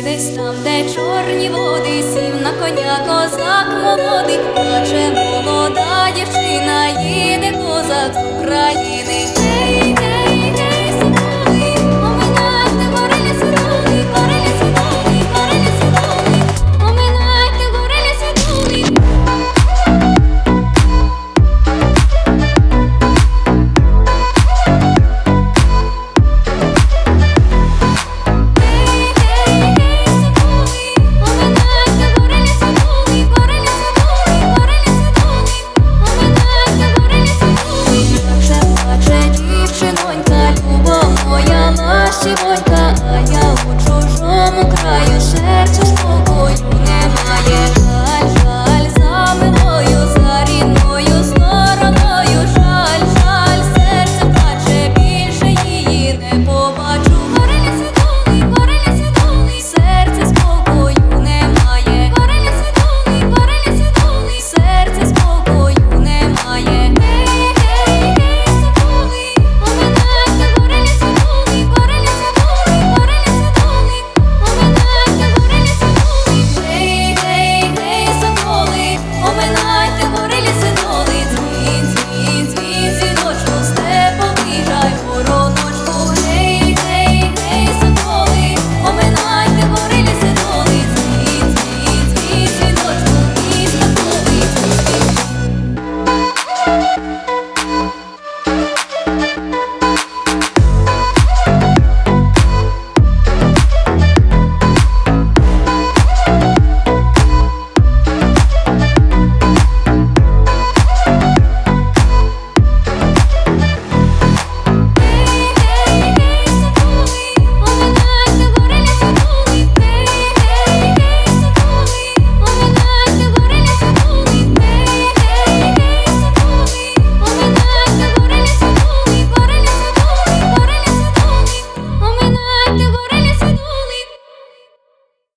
Десь там, де чорні води, сів на коня козак молодий, плаче молода дівчина, їде козак з України. Гей, гей, гей, соколи, оминайте гори лісодоли, гори лісодоли, гори лісодоли, оминайте гори лісодоли. Сівонька, а я у чужому краю, серце спокою.